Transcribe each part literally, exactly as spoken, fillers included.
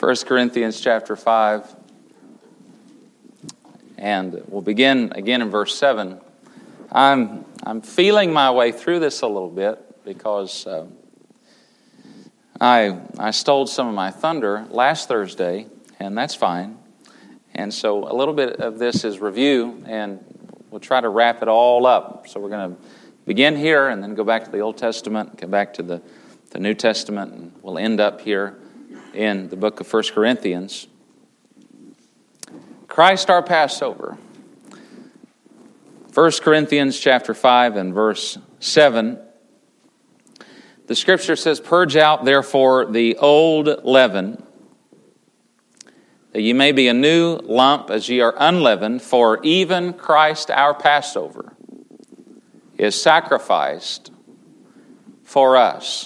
First Corinthians chapter five, and we'll begin again in verse seven. I'm I'm feeling my way through this a little bit because uh, I I stole some of my thunder last Thursday, and that's fine. And so a little bit of this is review, and we'll try to wrap it all up. So we're going to begin here and then go back to the Old Testament, go back to the, the New Testament, and we'll end up here in the book of First Corinthians. Christ our Passover. First Corinthians chapter five and verse seven. The scripture says, "Purge out therefore the old leaven, that ye may be a new lump as ye are unleavened, for even Christ our Passover is sacrificed for us."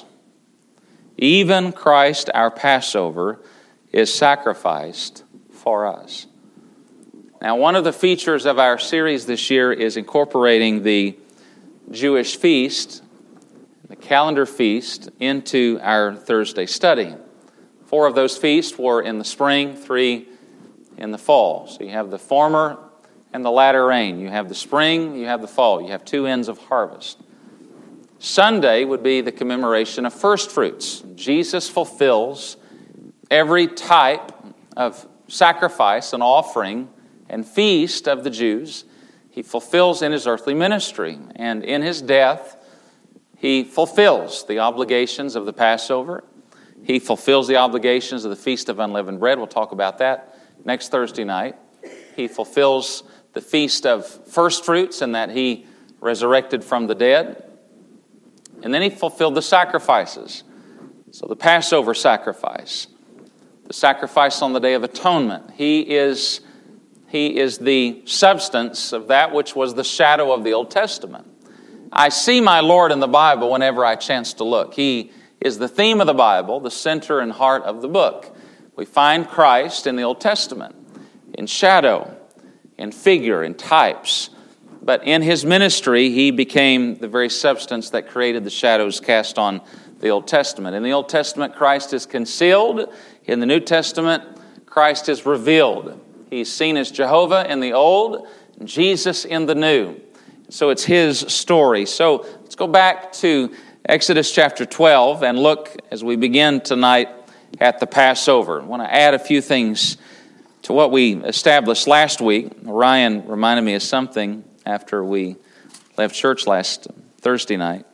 Even Christ our Passover is sacrificed for us. Now, one of the features of our series this year is incorporating the Jewish feast, the calendar feast, into our Thursday study. Four of those feasts were in the spring, three in the fall. So you have the former and the latter rain. You have the spring, you have the fall. You have two ends of harvest. Sunday would be the commemoration of first fruits. Jesus fulfills every type of sacrifice and offering and feast of the Jews. He fulfills in his earthly ministry. And in his death, he fulfills the obligations of the Passover. He fulfills the obligations of the Feast of Unleavened Bread. We'll talk about that next Thursday night. He fulfills the Feast of First Fruits in that he resurrected from the dead. And then he fulfilled the sacrifices. So the Passover sacrifice, the sacrifice on the Day of Atonement. He is, he is the substance of that which was the shadow of the Old Testament. I see my Lord in the Bible whenever I chance to look. He is the theme of the Bible, the center and heart of the book. We find Christ in the Old Testament, in shadow, in figure, in types. But in his ministry, he became the very substance that created the shadows cast on the Old Testament. In the Old Testament, Christ is concealed. In the New Testament, Christ is revealed. He's seen as Jehovah in the Old, Jesus in the New. So it's his story. So let's go back to Exodus chapter twelve and look as we begin tonight at the Passover. I want to add a few things to what we established last week. Ryan reminded me of something after we left church last Thursday night.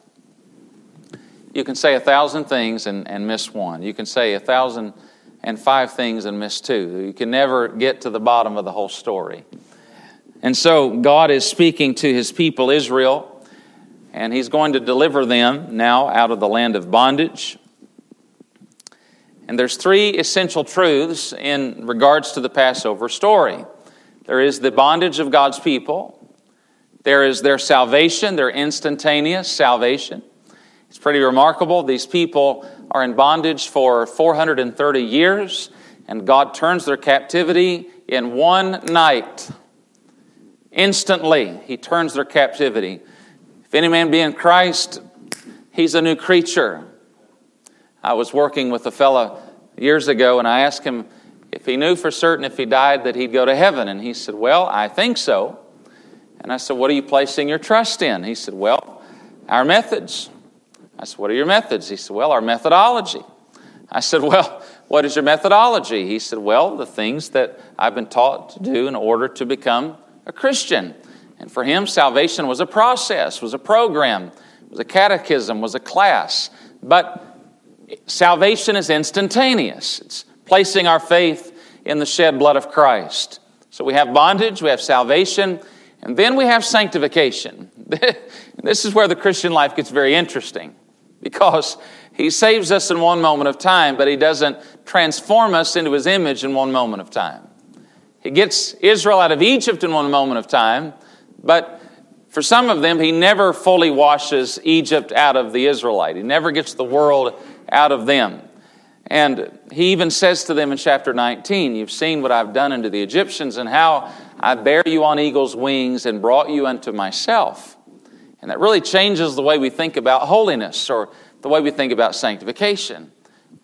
You can say a thousand things and, and miss one. You can say a thousand and five things and miss two. You can never get to the bottom of the whole story. And so God is speaking to his people, Israel, and he's going to deliver them now out of the land of bondage. And there's three essential truths in regards to the Passover story. There is the bondage of God's people. There is their salvation, their instantaneous salvation. It's pretty remarkable. These people are in bondage for four hundred thirty years, and God turns their captivity in one night. Instantly, he turns their captivity. If any man be in Christ, he's a new creature. I was working with a fellow years ago, and I asked him if he knew for certain if he died that he'd go to heaven. And he said, "Well, I think so." And I said, "What are you placing your trust in?" He said, "Well, our methods." I said, "What are your methods?" He said, "Well, our methodology." I said, "Well, what is your methodology?" He said, "Well, the things that I've been taught to do in order to become a Christian." And for him, salvation was a process, was a program, was a catechism, was a class. But salvation is instantaneous. It's placing our faith in the shed blood of Christ. So we have bondage, we have salvation, and then we have sanctification. This is where the Christian life gets very interesting, because he saves us in one moment of time, but he doesn't transform us into his image in one moment of time. He gets Israel out of Egypt in one moment of time, but for some of them, he never fully washes Egypt out of the Israelite. He never gets the world out of them. And he even says to them in chapter nineteen, "You've seen what I've done unto the Egyptians, and how I bare you on eagle's wings and brought you unto myself." And that really changes the way we think about holiness or the way we think about sanctification.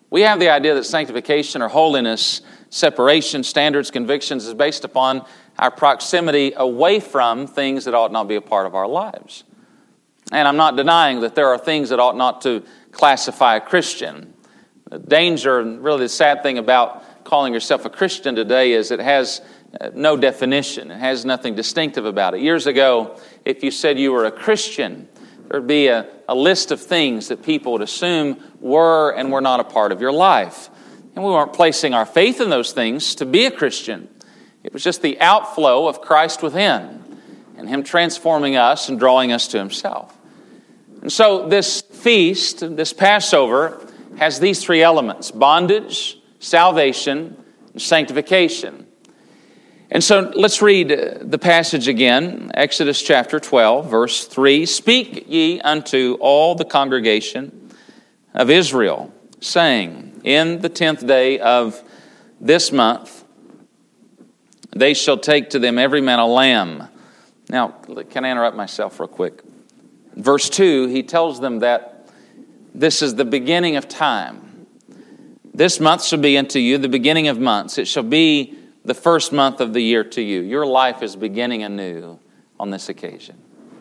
We have the idea that sanctification or holiness, separation, standards, convictions is based upon our proximity away from things that ought not be a part of our lives. And I'm not denying that there are things that ought not to classify a Christian. The danger, and really the sad thing about calling yourself a Christian today is it has no definition. It has nothing distinctive about it. Years ago, if you said you were a Christian, there would be a, a list of things that people would assume were and were not a part of your life. And we weren't placing our faith in those things to be a Christian. It was just the outflow of Christ within and Him transforming us and drawing us to Himself. And so this feast, this Passover, has these three elements: bondage, salvation, and sanctification. And so let's read the passage again, Exodus chapter twelve, verse three. Speak ye unto all the congregation of Israel, saying, in the tenth day of this month, they shall take to them every man a lamb. Now, can I interrupt myself real quick? Verse two, he tells them that this is the beginning of time. This month shall be unto you the beginning of months. It shall be the first month of the year to you. Your life is beginning anew on this occasion.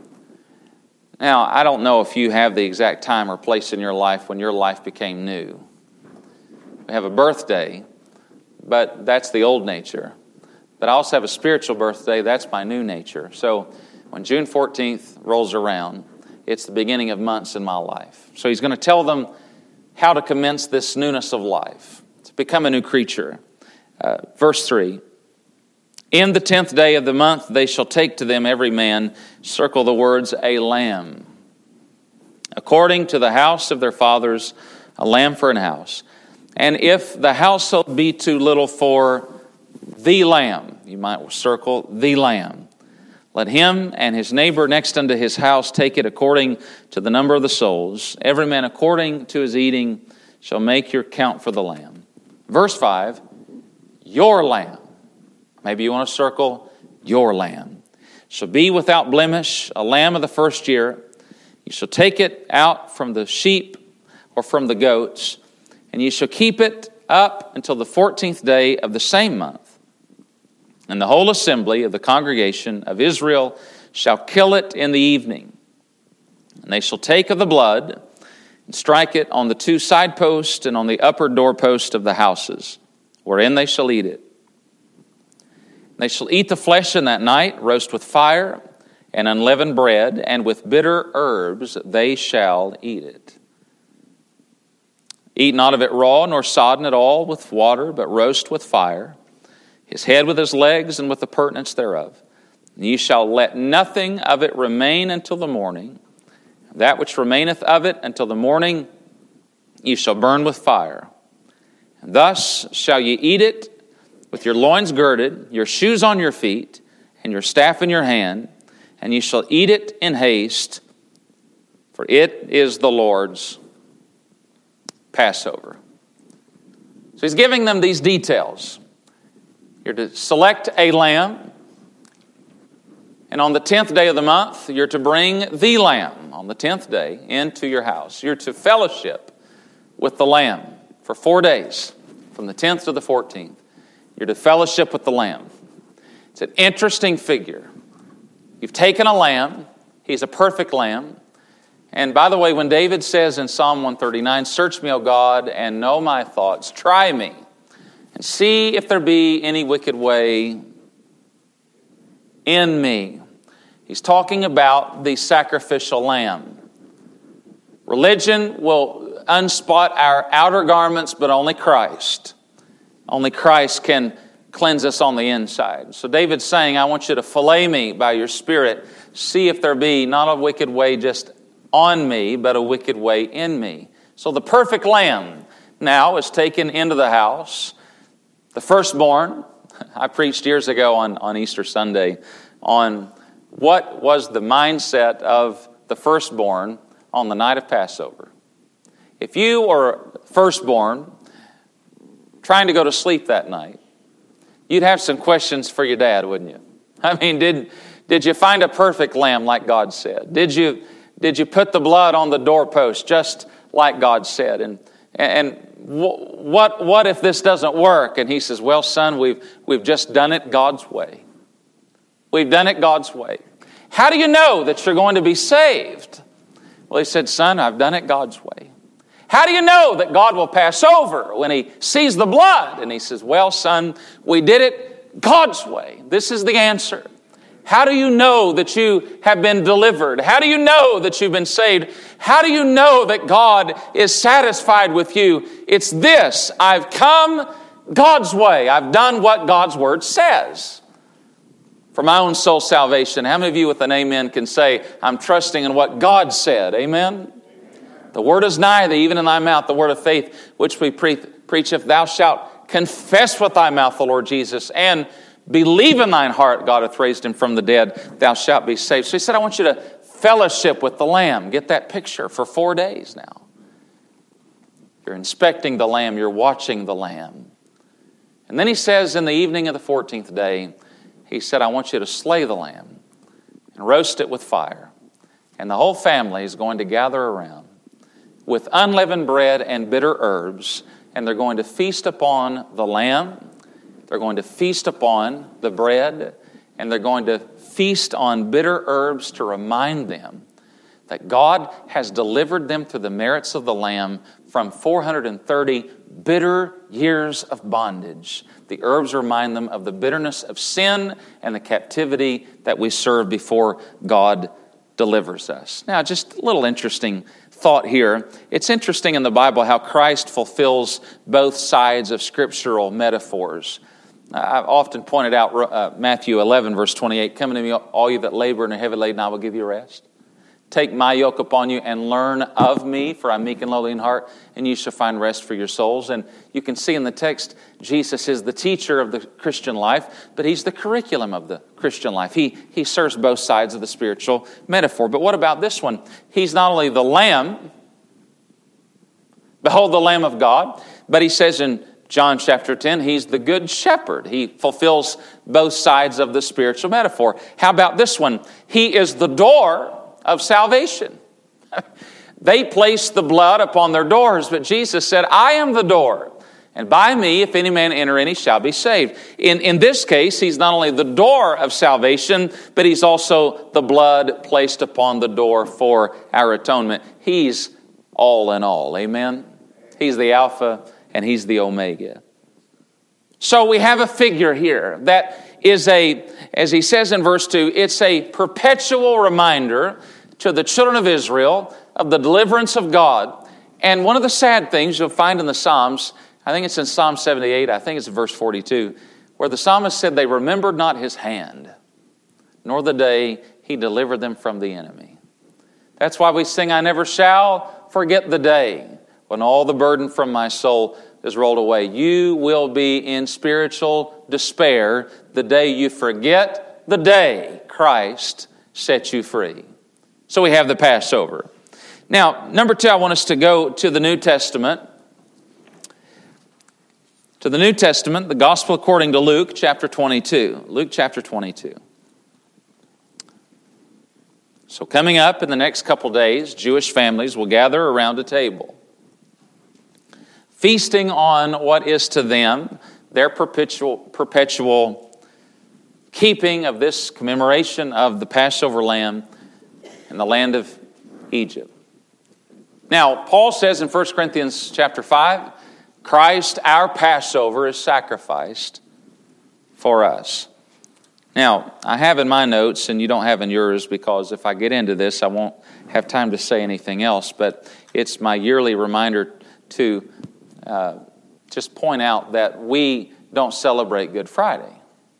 Now, I don't know if you have the exact time or place in your life when your life became new. We have a birthday, but that's the old nature. But I also have a spiritual birthday, that's my new nature. So when June fourteenth rolls around, it's the beginning of months in my life. So he's going to tell them how to commence this newness of life, to become a new creature. Uh, verse three, in the tenth day of the month they shall take to them every man, circle the words, a lamb, according to the house of their fathers, a lamb for an house. And if the household be too little for the lamb, you might circle the lamb, let him and his neighbor next unto his house take it according to the number of the souls. Every man according to his eating shall make your count for the lamb. Verse five, your lamb, maybe you want to circle your lamb, shall be without blemish, a lamb of the first year. You shall take it out from the sheep or from the goats, and you shall keep it up until the fourteenth day of the same month. And the whole assembly of the congregation of Israel shall kill it in the evening. And they shall take of the blood and strike it on the two side posts and on the upper doorpost of the houses, wherein they shall eat it. They shall eat the flesh in that night, roast with fire and unleavened bread, and with bitter herbs they shall eat it. Eat not of it raw, nor sodden at all with water, but roast with fire, his head with his legs and with the purtenance thereof. And ye shall let nothing of it remain until the morning. That which remaineth of it until the morning ye shall burn with fire. And thus shall ye eat it with your loins girded, your shoes on your feet, and your staff in your hand, and ye shall eat it in haste, for it is the Lord's Passover. So he's giving them these details. You're to select a lamb, and on the tenth day of the month, you're to bring the lamb on the tenth day into your house. You're to fellowship with the lamb for four days, from the tenth to the fourteenth. You're to fellowship with the lamb. It's an interesting figure. You've taken a lamb. He's a perfect lamb. And by the way, when David says in Psalm one thirty-nine, search me, O God, and know my thoughts. Try me and see if there be any wicked way in me. He's talking about the sacrificial lamb. Religion will unspot our outer garments, but only Christ. Only Christ can cleanse us on the inside. So David's saying, I want you to fillet me by your Spirit. See if there be not a wicked way just on me, but a wicked way in me. So the perfect lamb now is taken into the house. The firstborn, I preached years ago on, on Easter Sunday on what was the mindset of the firstborn on the night of Passover. If you were firstborn trying to go to sleep that night, you'd have some questions for your dad, wouldn't you? I mean, did did you find a perfect lamb like God said? Did you did you put the blood on the doorpost just like God said? And And what, what if this doesn't work? And he says, well, son, we've, we've just done it God's way. We've done it God's way. How do you know that you're going to be saved? Well, he said, son, I've done it God's way. How do you know that God will pass over when he sees the blood? And he says, well, son, we did it God's way. This is the answer. How do you know that you have been delivered? How do you know that you've been saved? How do you know that God is satisfied with you? It's this: I've come God's way. I've done what God's Word says. For my own soul salvation, how many of you with an amen can say, I'm trusting in what God said? Amen? The word is nigh thee, even in thy mouth, the word of faith, which we pre- preach. If thou shalt confess with thy mouth the Lord Jesus, and believe in thine heart God hath raised him from the dead, thou shalt be saved. So he said, I want you to fellowship with the Lamb. Get that picture for four days now. You're inspecting the Lamb. You're watching the Lamb. And then he says in the evening of the fourteenth day, he said, I want you to slay the lamb and roast it with fire. And the whole family is going to gather around with unleavened bread and bitter herbs, and they're going to feast upon the lamb. They're going to feast upon the bread, and they're going to feast on bitter herbs to remind them that God has delivered them through the merits of the Lamb from four hundred thirty bitter years of bondage. The herbs remind them of the bitterness of sin and the captivity that we serve before God delivers us. Now, just a little interesting thought here. It's interesting in the Bible how Christ fulfills both sides of scriptural metaphors. I've often pointed out uh, Matthew eleven, verse twenty-eight, come unto me, all you that labor and are heavy laden, I will give you rest. Take my yoke upon you and learn of me, for I'm meek and lowly in heart, and you shall find rest for your souls. And you can see in the text, Jesus is the teacher of the Christian life, but he's the curriculum of the Christian life. He, he serves both sides of the spiritual metaphor. But what about this one? He's not only the Lamb, behold the Lamb of God, but he says in John chapter ten, he's the good shepherd. He fulfills both sides of the spiritual metaphor. How about this one? He is the door of salvation. They placed the blood upon their doors, but Jesus said, I am the door, and by me, if any man enter in, he shall be saved. In, in this case, he's not only the door of salvation, but he's also the blood placed upon the door for our atonement. He's all in all. Amen? He's the Alpha and he's the Omega. So we have a figure here that is a, as he says in verse two, it's a perpetual reminder to the children of Israel of the deliverance of God. And one of the sad things you'll find in the Psalms, I think it's in Psalm seventy-eight, I think it's verse forty-two, where the psalmist said, they remembered not his hand, nor the day he delivered them from the enemy. That's why we sing, I never shall forget the day when all the burden from my soul is rolled away. You will be in spiritual despair the day you forget the day Christ set you free. So we have the Passover. Now, number two, I want us to go to the New Testament. To the New Testament, the Gospel according to Luke chapter twenty-two. Luke chapter twenty-two. So coming up in the next couple days, Jewish families will gather around a table, feasting on what is to them their perpetual, perpetual keeping of this commemoration of the Passover lamb in the land of Egypt. Now, Paul says in First Corinthians chapter five, Christ, our Passover, is sacrificed for us. Now, I have in my notes, and you don't have in yours, because if I get into this, I won't have time to say anything else, but it's my yearly reminder to uh, just point out that we don't celebrate Good Friday.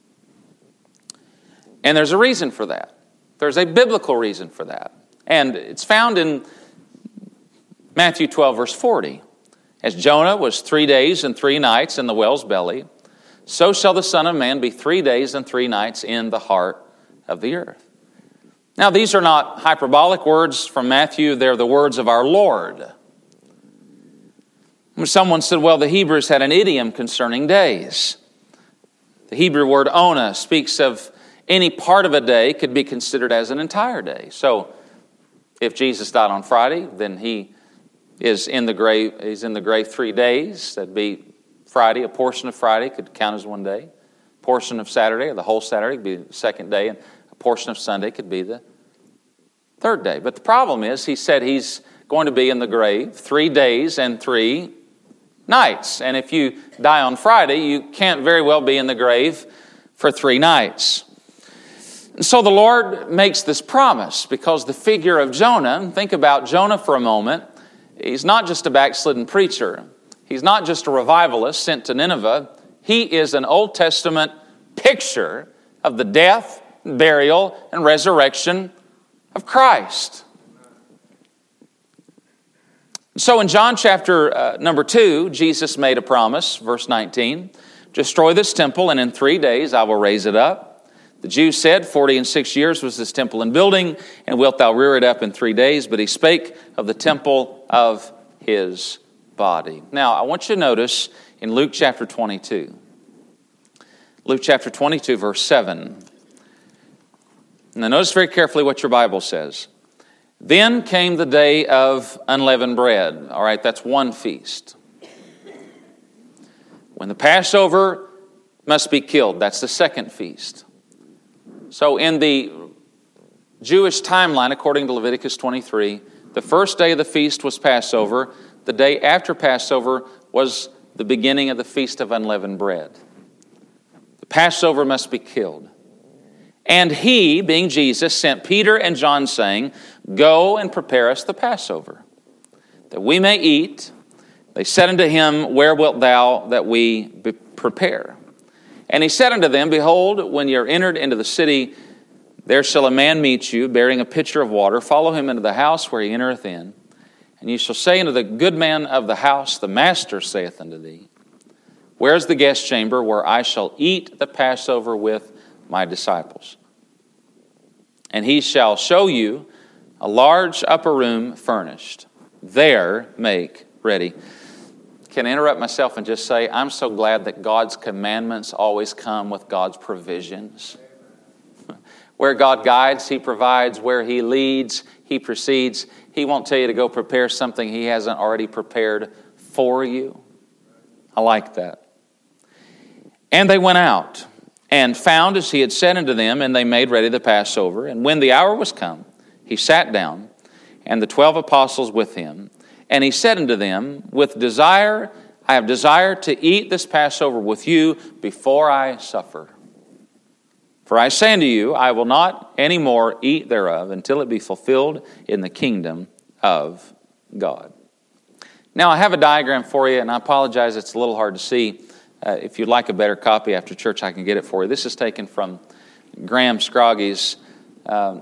And there's a reason for that. There's a biblical reason for that. And it's found in Matthew twelve, verse forty. As Jonah was three days and three nights in the whale's belly, so shall the Son of Man be three days and three nights in the heart of the earth. Now, these are not hyperbolic words from Matthew. They're the words of our Lord. Someone said, well, the Hebrews had an idiom concerning days. The Hebrew word ona speaks of any part of a day could be considered as an entire day. So if Jesus died on Friday, then he is in the grave. He's in the grave three days. That'd be Friday. A portion of Friday could count as one day. A portion of Saturday, or the whole Saturday, could be the second day, and a portion of Sunday could be the third day. But the problem is, he said he's going to be in the grave three days and three nights. And if you die on Friday, you can't very well be in the grave for three nights. And so the Lord makes this promise, because the figure of Jonah, think about Jonah for a moment. He's not just a backslidden preacher. He's not just a revivalist sent to Nineveh. He is an Old Testament picture of the death, burial, and resurrection of Christ. So in John chapter uh, number two, Jesus made a promise, verse nineteen, destroy this temple, and in three days I will raise it up. The Jews said, forty and six years was this temple in building, and wilt thou rear it up in three days? But he spake of the temple of his body. Now, I want you to notice in Luke chapter twenty-two, Luke chapter twenty-two, verse seven. Now, notice very carefully what your Bible says. Then came the day of unleavened bread. All right, that's one feast. When the Passover must be killed, that's the second feast. So in the Jewish timeline, according to Leviticus twenty-three, the first day of the feast was Passover. The day after Passover was the beginning of the Feast of Unleavened Bread. The Passover must be killed. And he, being Jesus, sent Peter and John, saying, go and prepare us the Passover, that we may eat. They said unto him, where wilt thou that we prepare? And he said unto them, behold, when ye are entered into the city, there shall a man meet you, bearing a pitcher of water. Follow him into the house where he entereth in. And ye shall say unto the good man of the house, the master saith unto thee, where is the guest chamber where I shall eat the Passover with my disciples? And he shall show you a large upper room furnished. There make ready. Can I interrupt myself and just say, I'm so glad that God's commandments always come with God's provisions. Where God guides, He provides. Where He leads, He proceeds. He won't tell you to go prepare something He hasn't already prepared for you. I like that. And they went out and found as He had said unto them, and they made ready the Passover. And when the hour was come, He sat down, and the twelve apostles with Him. And He said unto them, with desire, I have desired to eat this Passover with you before I suffer. For I say unto you, I will not any more eat thereof until it be fulfilled in the kingdom of God. Now, I have a diagram for you, and I apologize, it's a little hard to see. Uh, if you'd like a better copy after church, I can get it for you. This is taken from Graham Scroggy's uh,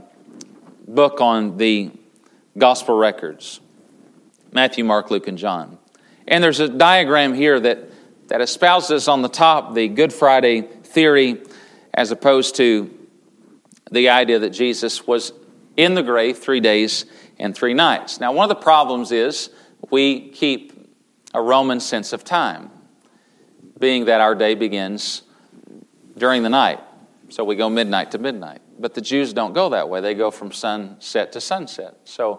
book on the gospel records. Matthew, Mark, Luke, and John. And there's a diagram here that, that espouses on the top the Good Friday theory as opposed to the idea that Jesus was in the grave three days and three nights. Now, one of the problems is we keep a Roman sense of time, being that our day begins during the night. So we go midnight to midnight. But the Jews don't go that way. They go from sunset to sunset. So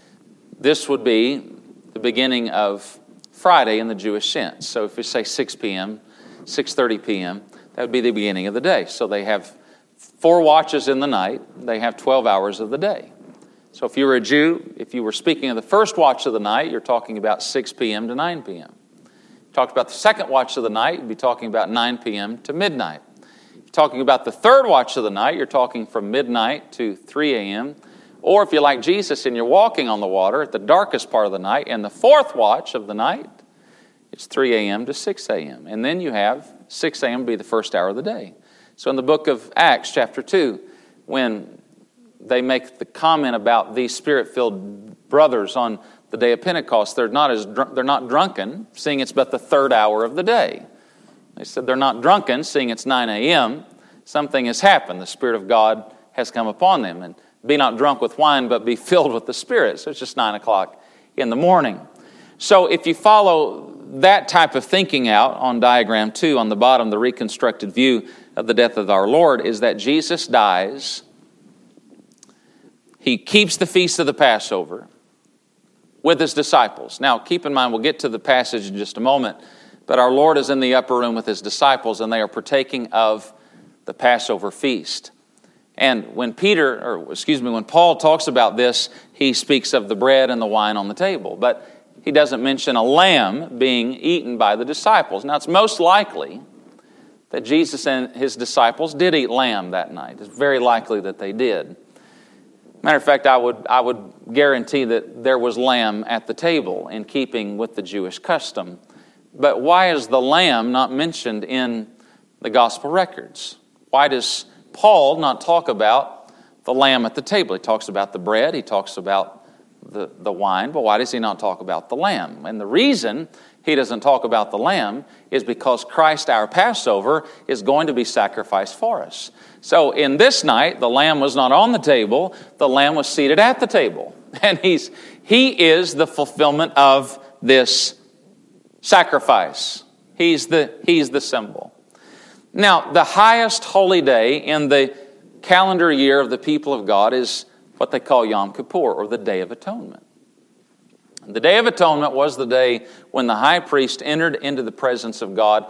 this would be the beginning of Friday in the Jewish sense. So if we say six p.m., six thirty p.m., that would be the beginning of the day. So they have four watches in the night. They have twelve hours of the day. So if you were a Jew, if you were speaking of the first watch of the night, you're talking about six p.m. to nine p.m. Talked about the second watch of the night, you'd be talking about nine p.m. to midnight. If you're talking about the third watch of the night, you're talking from midnight to three a.m., or if you're like Jesus and you're walking on the water at the darkest part of the night, and the fourth watch of the night, it's three a.m. to six a.m. And then you have six a.m. be the first hour of the day. So in the book of Acts, chapter two, when they make the comment about these spirit-filled brothers on the day of Pentecost, they're not as dr- they're not drunken, seeing it's but the third hour of the day. They said they're not drunken, seeing it's nine a.m. Something has happened. The Spirit of God has come upon them. And be not drunk with wine, but be filled with the Spirit. So it's just nine o'clock in the morning. So if you follow that type of thinking out on diagram two, on the bottom, the reconstructed view of the death of our Lord is that Jesus dies. He keeps the feast of the Passover. with his disciples. Now, keep in mind, we'll get to the passage in just a moment, but our Lord is in the upper room with his disciples, and they are partaking of the Passover feast. And when Peter, or excuse me, when Paul talks about this, he speaks of the bread and the wine on the table, but he doesn't mention a lamb being eaten by the disciples. Now, it's most likely that Jesus and his disciples did eat lamb that night. It's very likely that they did. Matter of fact, I would I would guarantee that there was lamb at the table in keeping with the Jewish custom. But why is the lamb not mentioned in the gospel records? Why does Paul not talk about the lamb at the table? He talks about the bread, he talks about the, the wine, but why does he not talk about the lamb? And the reason he doesn't talk about the lamb is because Christ, our Passover, is going to be sacrificed for us. So in this night, the lamb was not on the table, the lamb was seated at the table. And he's he is the fulfillment of this sacrifice. He's the, he's the symbol. Now, the highest holy day in the calendar year of the people of God is what they call Yom Kippur, or the Day of Atonement. The Day of Atonement was the day when the high priest entered into the presence of God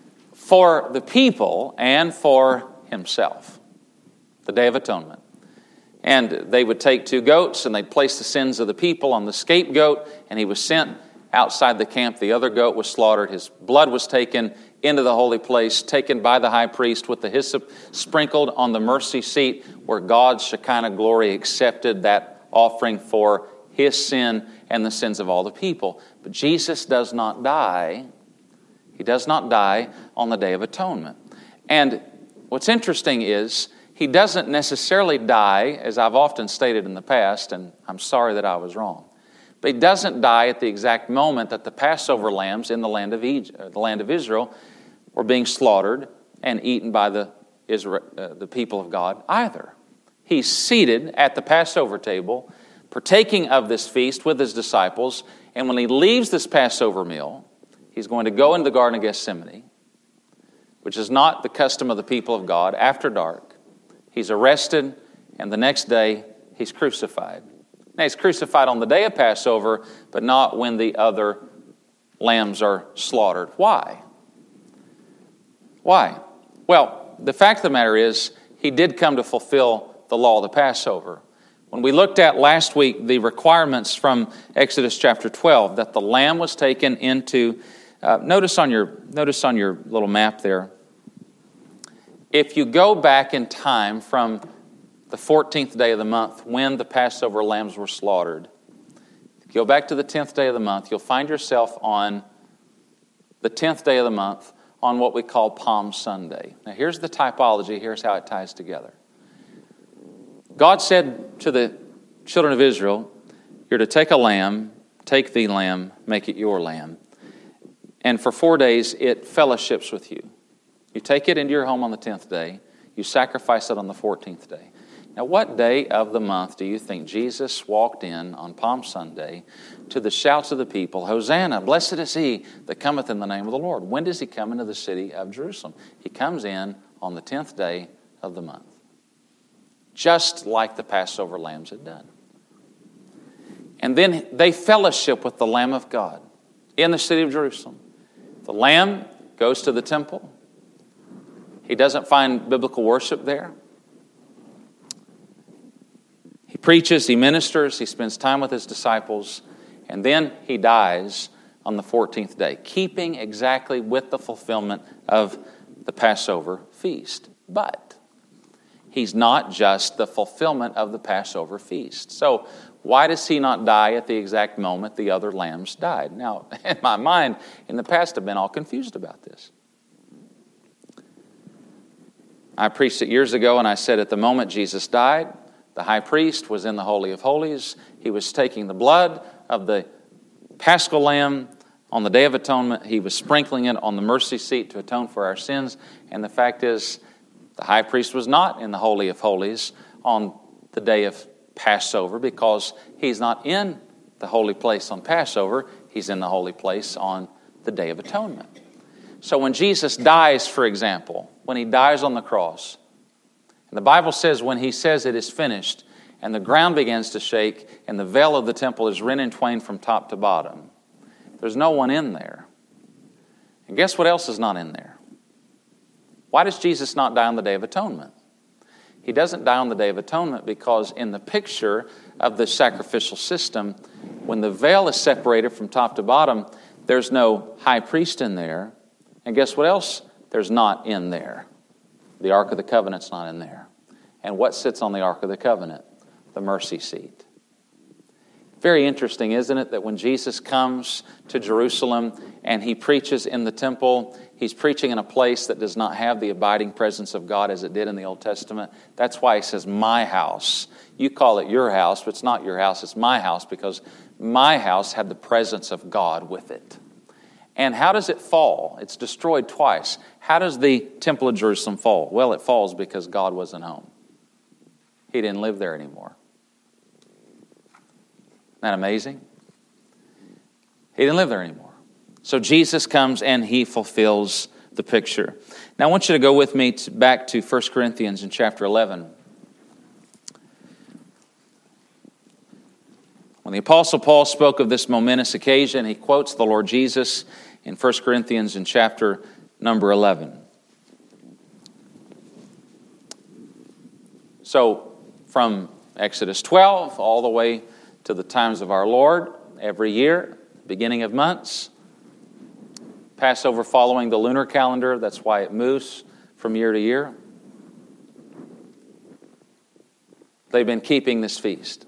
for the people and for himself. The Day of Atonement. And they would take two goats and they'd place the sins of the people on the scapegoat, and he was sent outside the camp. The other goat was slaughtered. His blood was taken into the holy place, taken by the high priest with the hyssop sprinkled on the mercy seat where God's Shekinah glory accepted that offering for his sin and the sins of all the people. But Jesus does not die. He does not die on the Day of Atonement. And what's interesting is he doesn't necessarily die, as I've often stated in the past, and I'm sorry that I was wrong. But he doesn't die at the exact moment that the Passover lambs in the land of Egypt, the land of Israel were being slaughtered and eaten by the Israel, uh, the people of God either. He's seated at the Passover table, partaking of this feast with his disciples, and when he leaves this Passover meal, he's going to go into the Garden of Gethsemane, which is not the custom of the people of God, after dark. He's arrested, and the next day, he's crucified. Now, he's crucified on the day of Passover, but not when the other lambs are slaughtered. Why? Why? Well, the fact of the matter is, he did come to fulfill the law of the Passover. When we looked at last week the requirements from Exodus chapter twelve, that the lamb was taken into, uh, notice on your notice on your little map there, if you go back in time from the fourteenth day of the month when the Passover lambs were slaughtered, if you go back to the tenth day of the month, you'll find yourself on the tenth day of the month on what we call Palm Sunday. Now here's the typology, here's how it ties together. God said to the children of Israel, you're to take a lamb, take the lamb, make it your lamb. And for four days it fellowships with you. You take it into your home on the tenth day, you sacrifice it on the fourteenth day. Now, what day of the month do you think Jesus walked in on Palm Sunday to the shouts of the people, Hosanna, blessed is he that cometh in the name of the Lord? When does he come into the city of Jerusalem? He comes in on the tenth day of the month, just like the Passover lambs had done. And then they fellowship with the Lamb of God in the city of Jerusalem. The Lamb goes to the temple. He doesn't find biblical worship there. He preaches, he ministers, he spends time with his disciples, and then he dies on the fourteenth day, keeping exactly with the fulfillment of the Passover feast. But he's not just the fulfillment of the Passover feast. So why does he not die at the exact moment the other lambs died? Now, in my mind, in the past, I've been all confused about this. I preached it years ago, and I said at the moment Jesus died, the high priest was in the Holy of Holies. He was taking the blood of the Paschal lamb on the Day of Atonement. He was sprinkling it on the mercy seat to atone for our sins. And the fact is, the high priest was not in the Holy of Holies on the day of Passover because he's not in the holy place on Passover. He's in the holy place on the Day of Atonement. So when Jesus dies, for example, when he dies on the cross, and the Bible says when he says it is finished, and the ground begins to shake, and the veil of the temple is rent in twain from top to bottom. There's no one in there. And guess what else is not in there? Why does Jesus not die on the Day of Atonement? He doesn't die on the Day of Atonement because in the picture of the sacrificial system, when the veil is separated from top to bottom, there's no high priest in there. And guess what else there's not in there? The Ark of the Covenant's not in there. And what sits on the Ark of the Covenant? The mercy seat. Very interesting, isn't it, that when Jesus comes to Jerusalem and he preaches in the temple, he's preaching in a place that does not have the abiding presence of God as it did in the Old Testament. That's why he says, my house. You call it your house, but it's not your house, it's my house, because my house had the presence of God with it. And how does it fall? It's destroyed twice. How does the Temple of Jerusalem fall? Well, it falls because God wasn't home. He didn't live there anymore. Isn't that amazing? He didn't live there anymore. So Jesus comes and he fulfills the picture. Now I want you to go with me to, back to First Corinthians in chapter eleven. When the Apostle Paul spoke of this momentous occasion, he quotes the Lord Jesus in First Corinthians in chapter number eleven. So from Exodus twelve all the way to the times of our Lord, every year, beginning of months. Passover following the lunar calendar, that's why it moves from year to year. They've been keeping this feast.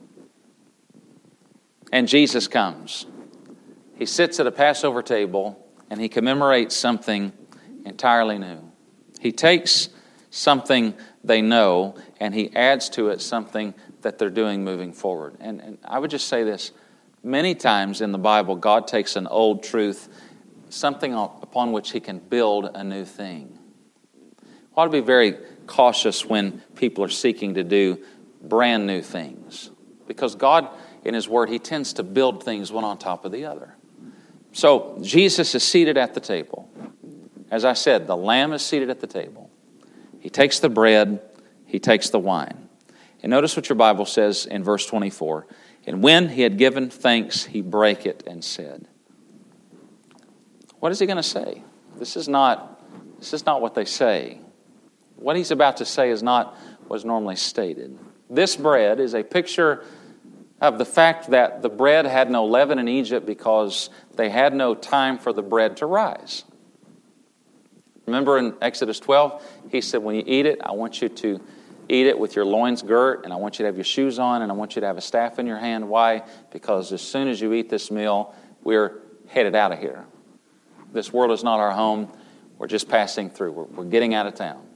And Jesus comes. He sits at a Passover table and he commemorates something entirely new. He takes something they know and he adds to it something that they're doing moving forward. And, and I would just say this. Many times in the Bible, God takes an old truth, something upon which he can build a new thing. We ought to be very cautious when people are seeking to do brand new things. Because God, in his word, he tends to build things one on top of the other. So Jesus is seated at the table. As I said, the Lamb is seated at the table. He takes the bread, he takes the wine. And notice what your Bible says in verse twenty-four. And when he had given thanks, he brake it and said. What is he going to say? This is not, this is not what they say. What he's about to say is not what is normally stated. This bread is a picture of the fact that the bread had no leaven in Egypt because they had no time for the bread to rise. Remember in Exodus twelve, he said, when you eat it, I want you to eat it with your loins girt, and I want you to have your shoes on, and I want you to have a staff in your hand. Why? Because as soon as you eat this meal, we're headed out of here. This world is not our home. We're just passing through. We're, we're getting out of town.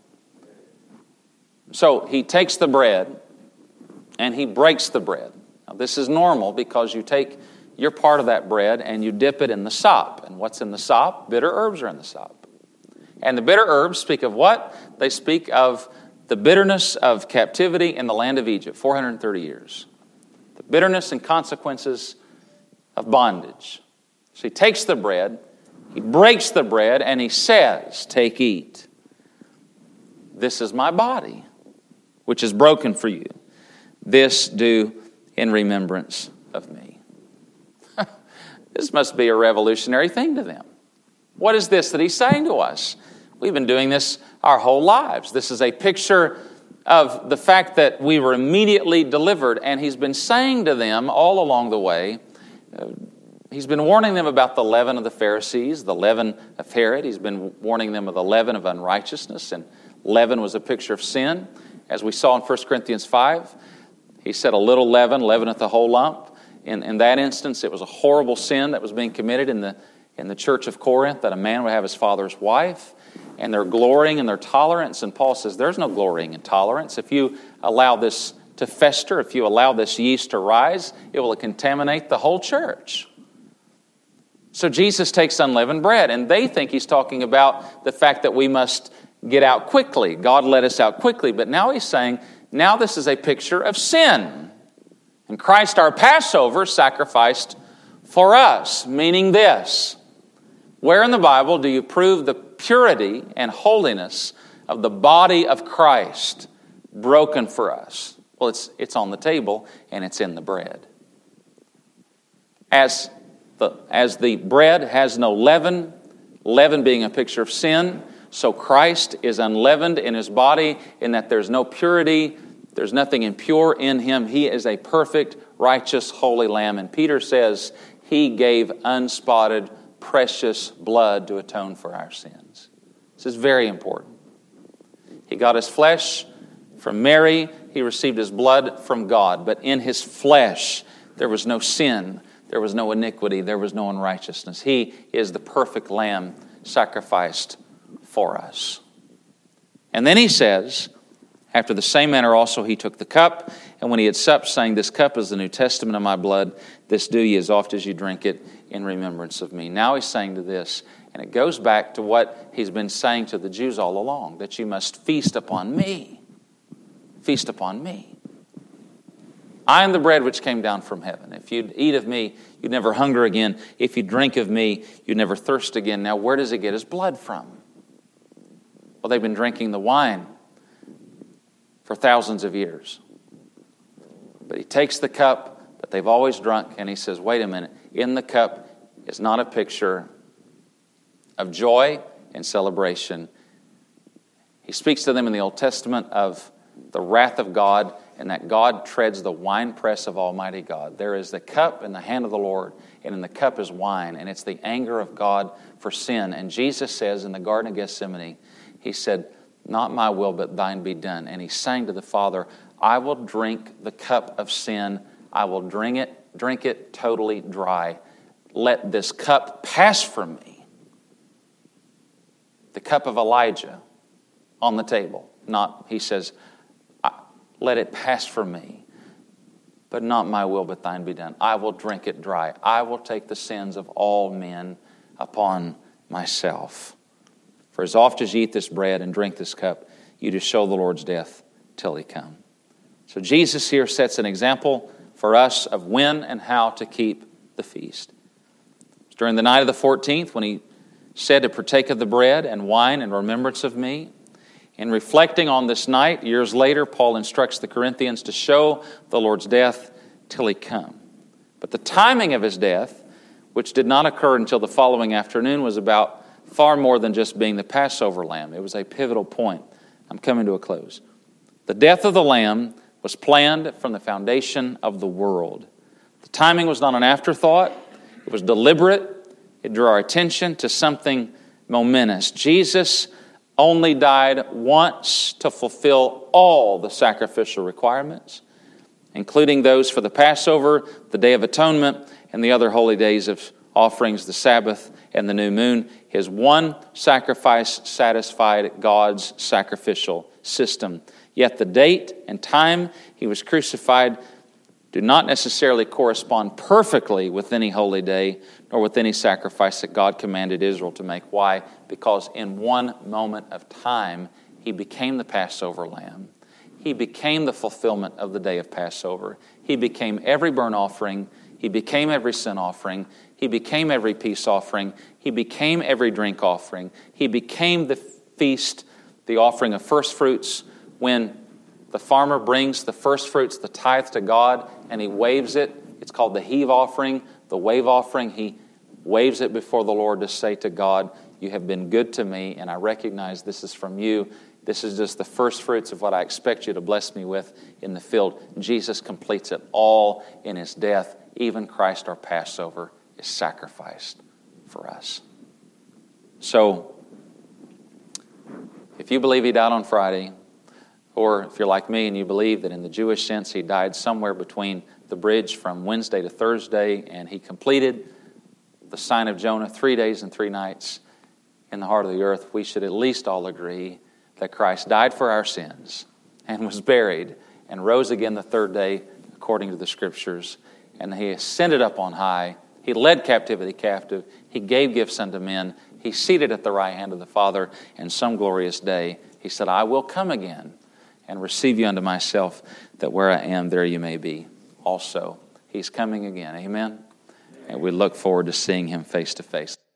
So he takes the bread, and he breaks the bread. Now, this is normal because you take your part of that bread and you dip it in the sop. And what's in the sop? Bitter herbs are in the sop. And the bitter herbs speak of what? They speak of the bitterness of captivity in the land of Egypt, four hundred thirty years. The bitterness and consequences of bondage. So he takes the bread, he breaks the bread, and he says, take, eat. This is my body, which is broken for you. This do in remembrance of me. This must be a revolutionary thing to them. What is this that he's saying to us? We've been doing this our whole lives. This is a picture of the fact that we were immediately delivered. And he's been saying to them all along the way, uh, he's been warning them about the leaven of the Pharisees, the leaven of Herod. He's been warning them of the leaven of unrighteousness. And leaven was a picture of sin. As we saw in First Corinthians five, he said a little leaven leaveneth the whole lump. In, in that instance, it was a horrible sin that was being committed in the, in the church of Corinth, that a man would have his father's wife. And they're glorying in their tolerance. And Paul says there's no glorying in tolerance. If you allow this to fester, if you allow this yeast to rise, it will contaminate the whole church. So Jesus takes unleavened bread, and they think he's talking about the fact that we must get out quickly. God let us out quickly. But now he's saying, now this is a picture of sin. And Christ, our Passover, sacrificed for us, meaning this. Where in the Bible do you prove the purity and holiness of the body of Christ broken for us? Well, it's, it's on the table and it's in the bread. As the, as the bread has no leaven, leaven being a picture of sin, so Christ is unleavened in His body in that there's no purity, there's nothing impure in Him. He is a perfect, righteous, holy Lamb. And Peter says He gave unspotted, precious blood to atone for our sins. This is very important. He got His flesh from Mary. He received His blood from God. But in His flesh, there was no sin. There was no iniquity. There was no unrighteousness. He is the perfect Lamb sacrificed for us. And then He says, after the same manner also He took the cup, and when He had supped, saying, This cup is the New Testament of my blood. This do ye as oft as you drink it in remembrance of me. Now He's saying to this, and it goes back to what He's been saying to the Jews all along, that you must feast upon me. Feast upon me. I am the bread which came down from heaven. If you'd eat of me, you'd never hunger again. If you drink of me, you'd never thirst again. Now, where does He get His blood from? Well, they've been drinking the wine for thousands of years. But He takes the cup that they've always drunk, and He says, wait a minute, in the cup is not a picture of joy and celebration. He speaks to them in the Old Testament of the wrath of God, and that God treads the winepress of Almighty God. There is the cup in the hand of the Lord, and in the cup is wine, and it's the anger of God for sin. And Jesus says in the Garden of Gethsemane, He said, not my will, but thine be done. And He sang to the Father, I will drink the cup of sin. I will drink it, drink it totally dry. Let this cup pass from me. The cup of Elijah on the table. Not, He says, let it pass from me. But not my will, but thine be done. I will drink it dry. I will take the sins of all men upon myself. For as oft as ye eat this bread and drink this cup, you do show the Lord's death till He come. So Jesus here sets an example for us of when and how to keep the feast. During the night of the fourteenth, when He said to partake of the bread and wine in remembrance of me, in reflecting on this night, years later, Paul instructs the Corinthians to show the Lord's death till He come. But the timing of His death, which did not occur until the following afternoon, was about far more than just being the Passover lamb. It was a pivotal point. I'm coming to a close. The death of the Lamb was planned from the foundation of the world. The timing was not an afterthought. It was deliberate. It drew our attention to something momentous. Jesus only died once to fulfill all the sacrificial requirements, including those for the Passover, the Day of Atonement, and the other holy days of offerings, the Sabbath and the new moon. His one sacrifice satisfied God's sacrificial system. Yet the date and time He was crucified do not necessarily correspond perfectly with any holy day nor with any sacrifice that God commanded Israel to make. Why? Because in one moment of time, He became the Passover lamb. He became the fulfillment of the day of Passover. He became every burnt offering. He became every sin offering. He became every peace offering. He became every drink offering. He became the feast, the offering of first fruits, when the farmer brings the first fruits, the tithe to God, and he waves it. It's called the heave offering, the wave offering. He waves it before the Lord to say to God, you have been good to me, and I recognize this is from you. This is just the first fruits of what I expect you to bless me with in the field. Jesus completes it all in His death. Even Christ, our Passover, is sacrificed for us. So, if you believe He died on Friday, or if you're like me and you believe that in the Jewish sense He died somewhere between the bridge from Wednesday to Thursday, and He completed the sign of Jonah three days and three nights in the heart of the earth, we should at least all agree that Christ died for our sins and was buried and rose again the third day according to the Scriptures. And He ascended up on high. He led captivity captive. He gave gifts unto men. He's seated at the right hand of the Father. And some glorious day He said, I will come again and receive you unto myself, that where I am, there you may be also. He's coming again. Amen? And we look forward to seeing Him face to face.